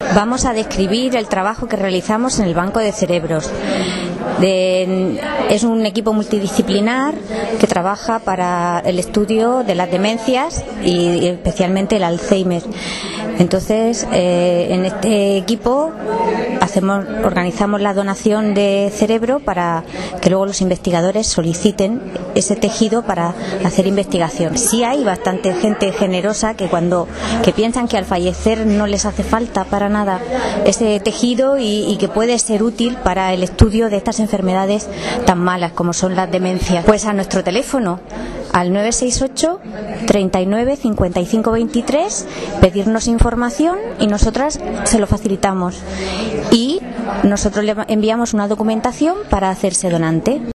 Vamos a describir el trabajo que realizamos en el Banco de Cerebros. Es un equipo multidisciplinar que trabaja para el estudio de las demencias y especialmente el Alzheimer. Entonces, en este equipo organizamos la donación de cerebro para que luego los investigadores soliciten ese tejido para hacer investigación. Sí hay bastante gente generosa que piensan que al fallecer no les hace falta para nada ese tejido y que puede ser útil para el estudio de estas enfermedades tan malas como son las demencias. Pues a nuestro teléfono, al 968 39 55 23, pedirnos información y nosotras se lo facilitamos. Y nosotros le enviamos una documentación para hacerse donante.